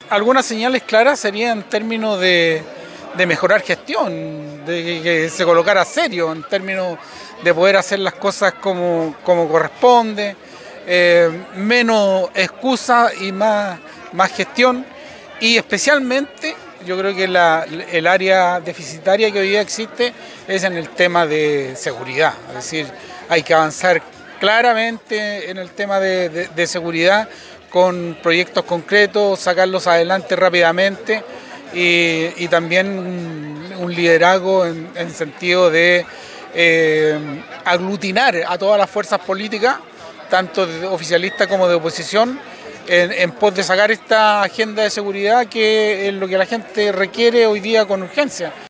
Algunas señales claras serían en términos de mejorar gestión, de que se colocara serio, en términos de poder hacer las cosas como corresponde, menos excusa y más gestión, y especialmente yo creo que el área deficitaria que hoy día existe es en el tema de seguridad, es decir, hay que avanzar claramente en el tema de seguridad con proyectos concretos, sacarlos adelante rápidamente y también un liderazgo en sentido de aglutinar a todas las fuerzas políticas, tanto de oficialistas como de oposición, en pos de sacar esta agenda de seguridad que es lo que la gente requiere hoy día con urgencia.